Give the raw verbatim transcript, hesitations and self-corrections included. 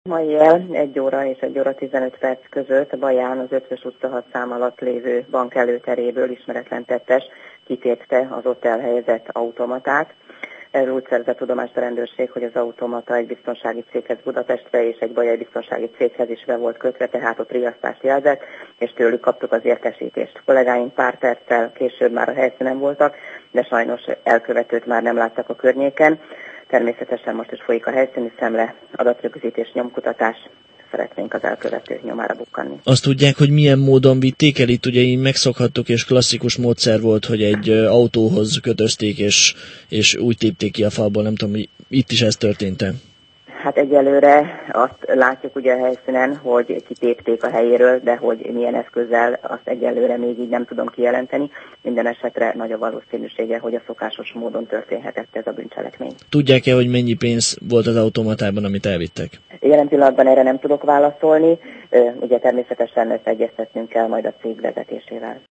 Ma éjjel egy óra és egy óra tizenöt perc között Baján az Ötvös utca hat szám alatt lévő bank előteréből ismeretlen tettes kitépte az ott elhelyezett automatát. Erről úgy szerzett tudomást a rendőrség, hogy az automata egy biztonsági céghez Budapestre és egy bajai biztonsági céghez is be volt kötve, tehát ott riasztást jelzett, és tőlük kaptuk az értesítést. A kollégáink pár perccel később már a helyszínen voltak, de sajnos elkövetőt már nem láttak a környéken. Természetesen most is folyik a helyszíni szemle, adatrögzítés, nyomkutatás. Szeretnénk az elkövető nyomára bukkanni. Azt tudják, hogy milyen módon vitték el? Itt ugye így megszokhattuk, és klasszikus módszer volt, hogy egy autóhoz kötözték, és, és úgy tépték ki a falból. Nem tudom, hogy itt is ez történt-e? Hát egyelőre azt látjuk ugye a helyszínen, hogy kitépték a helyéről, de hogy milyen eszközzel, azt egyelőre még így nem tudom kijelenteni. Minden esetre nagy a valószínűsége, hogy a szokásos módon történhetett ez a bűncselekmény. Tudják-e, hogy mennyi pénz volt az automatában, amit elvittek? Jelen pillanatban erre nem tudok válaszolni, ugye természetesen ezt egyeztetnünk kell majd a cég vezetésével.